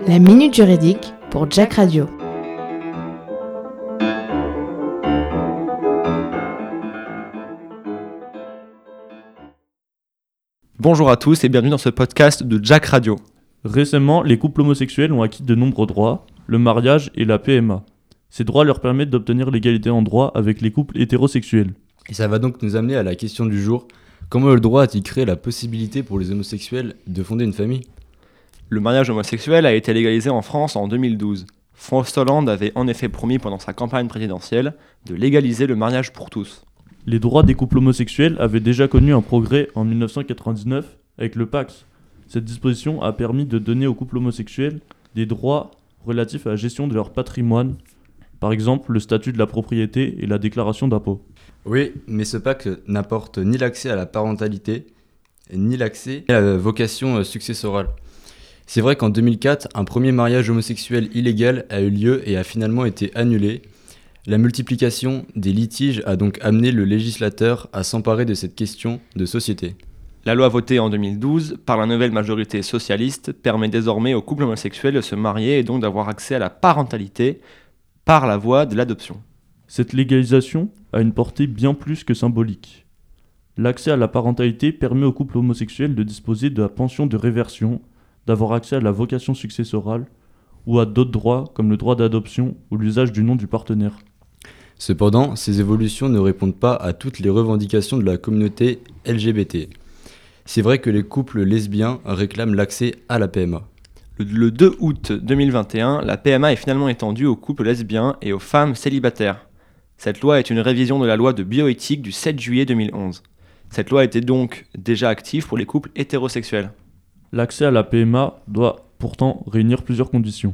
La Minute Juridique pour Jack Radio. Bonjour à tous et bienvenue dans ce podcast de Jack Radio. Récemment, les couples homosexuels ont acquis de nombreux droits, le mariage et la PMA. Ces droits leur permettent d'obtenir l'égalité en droit avec les couples hétérosexuels. Et ça va donc nous amener à la question du jour. Comment le droit a-t-il créé la possibilité pour les homosexuels de fonder une famille ? Le mariage homosexuel a été légalisé en France en 2012. François Hollande avait en effet promis pendant sa campagne présidentielle de légaliser le mariage pour tous. Les droits des couples homosexuels avaient déjà connu un progrès en 1999 avec le Pacs. Cette disposition a permis de donner aux couples homosexuels des droits relatifs à la gestion de leur patrimoine, par exemple le statut de la propriété et la déclaration d'impôt. Oui, mais ce pacte n'apporte ni l'accès à la parentalité, ni l'accès à la vocation successorale. C'est vrai qu'en 2004, un premier mariage homosexuel illégal a eu lieu et a finalement été annulé. La multiplication des litiges a donc amené le législateur à s'emparer de cette question de société. La loi votée en 2012 par la nouvelle majorité socialiste permet désormais aux couples homosexuels de se marier et donc d'avoir accès à la parentalité par la voie de l'adoption. Cette légalisation a une portée bien plus que symbolique. L'accès à la parentalité permet aux couples homosexuels de disposer de la pension de réversion, d'avoir accès à la vocation successorale ou à d'autres droits comme le droit d'adoption ou l'usage du nom du partenaire. Cependant, ces évolutions ne répondent pas à toutes les revendications de la communauté LGBT. C'est vrai que les couples lesbiens réclament l'accès à la PMA. Le 2 août 2021, la PMA est finalement étendue aux couples lesbiens et aux femmes célibataires. Cette loi est une révision de la loi de bioéthique du 7 juillet 2011. Cette loi était donc déjà active pour les couples hétérosexuels. L'accès à la PMA doit pourtant réunir plusieurs conditions.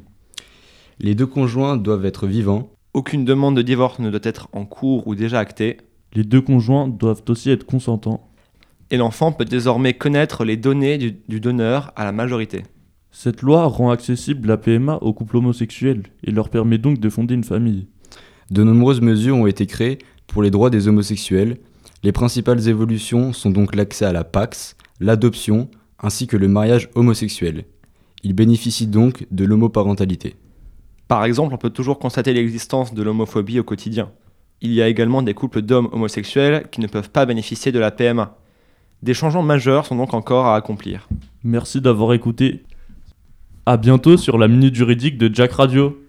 Les deux conjoints doivent être vivants. Aucune demande de divorce ne doit être en cours ou déjà actée. Les deux conjoints doivent aussi être consentants. Et l'enfant peut désormais connaître les données du donneur à la majorité. Cette loi rend accessible la PMA aux couples homosexuels et leur permet donc de fonder une famille. De nombreuses mesures ont été créées pour les droits des homosexuels. Les principales évolutions sont donc l'accès à la PACS, l'adoption, ainsi que le mariage homosexuel. Ils bénéficient donc de l'homoparentalité. Par exemple, on peut toujours constater l'existence de l'homophobie au quotidien. Il y a également des couples d'hommes homosexuels qui ne peuvent pas bénéficier de la PMA. Des changements majeurs sont donc encore à accomplir. Merci d'avoir écouté. À bientôt sur la Minute Juridique de Jack Radio.